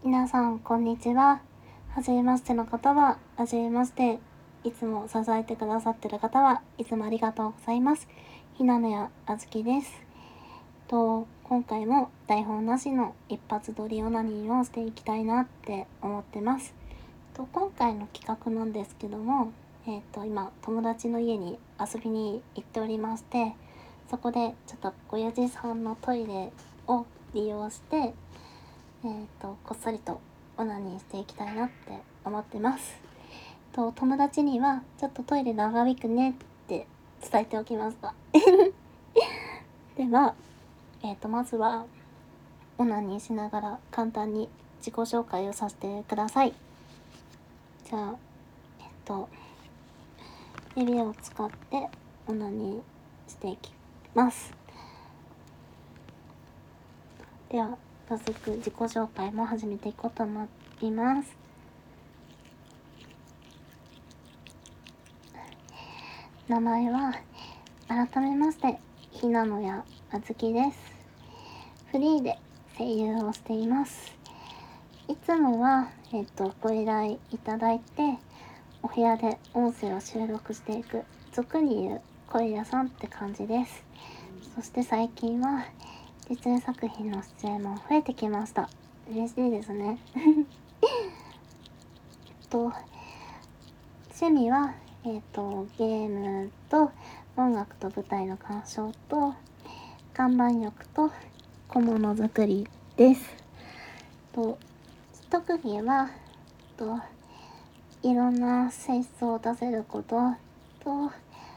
皆さんこんにちは。はじめましての方ははじめまして。いつも支えてくださってる方はいつもありがとうございます。ひなのやあずきです。今回も台本なしの一発撮りオナニーをしていきたいなって思ってます。今回の企画なんですけども、今友達の家に遊びに行っておりまして、そこでちょっと親父さんのトイレを利用して、こっそりとオナニーしていきたいなって思ってます。友達にはちょっとトイレ長引くねって伝えておきました。では、まずはオナニーしながら簡単に自己紹介をさせてください。じゃあ、指を使ってオナニーしていきます。では、早速自己紹介も始めていこうと思います。名前は改めましてひなのやあずきです。フリーで声優をしています。いつもはご依頼いただいてお部屋で音声を収録していく、俗に言う声屋さんって感じです。そして最近は実演作品の出演も増えてきました。嬉しいですね。趣味はゲームと音楽と舞台の鑑賞と看板浴と小物作りです。特技はいろんな性質を出せることと、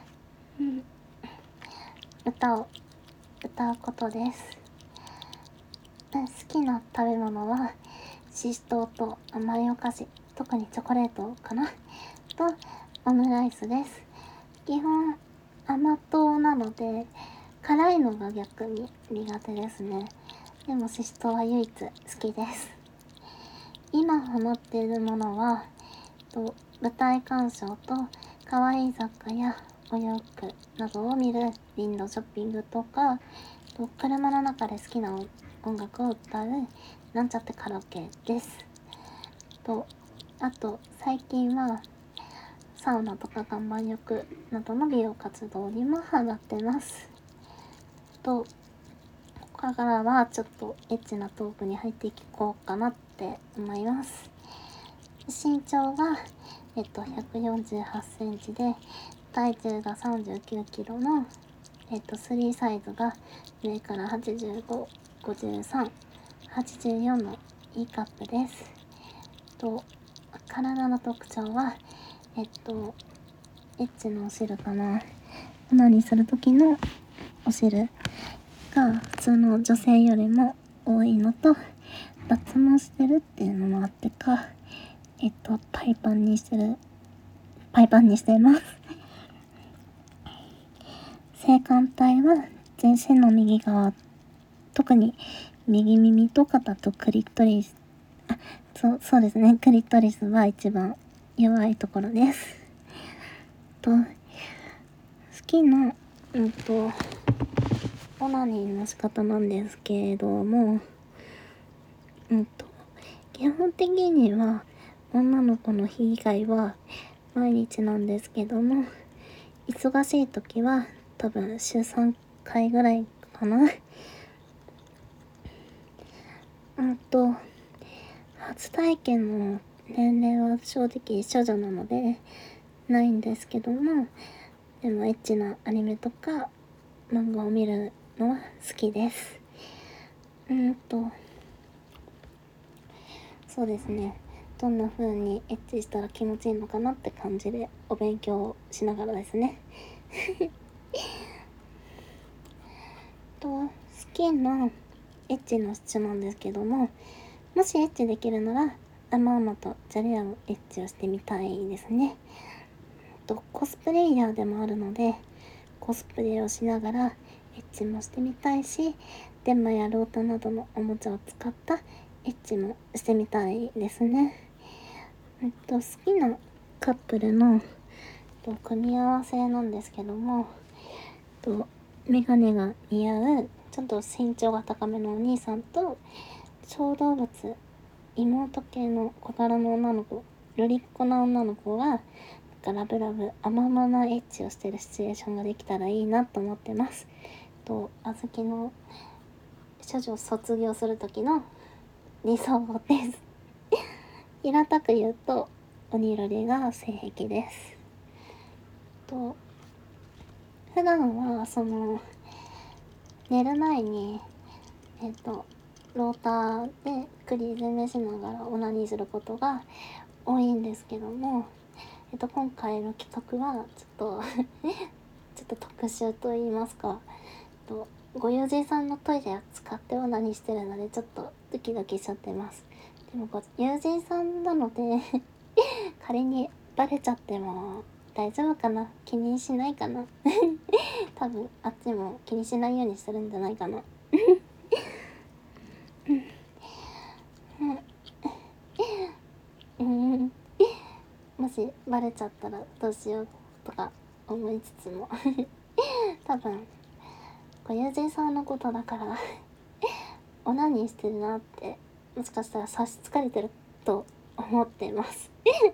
歌うことです。好きな食べ物はししとうと甘いお菓子、特にチョコレートかなとオムライスです。基本甘党なので辛いのが逆に苦手ですね。でもししとうは唯一好きです。今ハマっているものは舞台鑑賞と可愛い雑貨やお洋服などを見るウィンドウショッピングとか、車の中で好きな音楽を歌うなんちゃってカラオケです。あと最近はサウナとか岩盤浴などの美容活動にもハマってます。ここからはちょっとエッチなトークに入っていこうかなって思います。身長が148センチで体重が39キロの3サイズが上から85、53、84の E カップです。体の特徴はエッチのお汁かな。オナニーする時のお汁が普通の女性よりも多いのと、脱毛してるっていうのもあってか、パイパンにしています。性感帯は全身の右側、特に右耳と肩とクリトリス、そうですね、クリトリスは一番弱いところです。好きなオナニーの仕方なんですけれども、基本的には女の子の日以外は毎日なんですけども、忙しい時は多分週3回ぐらいかな。初体験の年齢は正直少女なのでないんですけども、でもエッチなアニメとか漫画を見るのは好きです。そうですね。どんな風にエッチしたら気持ちいいのかなって感じでお勉強しながらですね。好きなエッチの質なんですけども、もしエッチできるならまんまとじゃれ合うエッチをしてみたいですね。コスプレイヤーでもあるのでコスプレをしながらエッチもしてみたいし、電マやロータなどのおもちゃを使ったエッチもしてみたいですね。好きなカップルの組み合わせなんですけども、メガネが似合うちょっと身長が高めのお兄さんと小動物妹系の小柄の女の子、よりっ子な女の子がラブラブ甘々なエッチをしてるシチュエーションができたらいいなと思ってます。あずきの処女を卒業する時の理想です平たく言うと鬼ロリが性癖です。普段は寝る前にローターで栗詰めしながらオナニーすることが多いんですけども、今回の企画はちょっとちょっと特殊と言いますか、ご友人さんのトイレを使ってオナニーしてるのでちょっとドキドキしちゃってます。でも友人さんなので仮にバレちゃっても大丈夫かな、気にしないかな多分あっちも気にしないようにしてるんじゃないかなもしバレちゃったらどうしようとか思いつつも多分ご友人さんのことだからオナニーしてるなってもしかしたら差し支えてると思ってます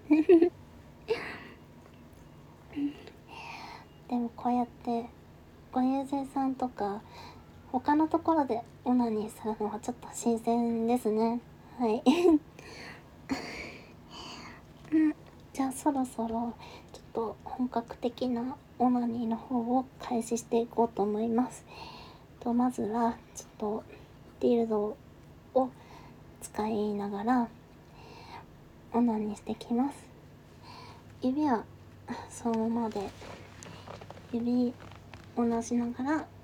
でもこうやってご友人さんとか他のところでオナニーするのはちょっと新鮮ですね。はいじゃあそろそろちょっと本格的なオナニーの方を開始していこうと思います。まずはちょっとディルドを使いながらオナニーしてきます。指はそのままで指をなしながら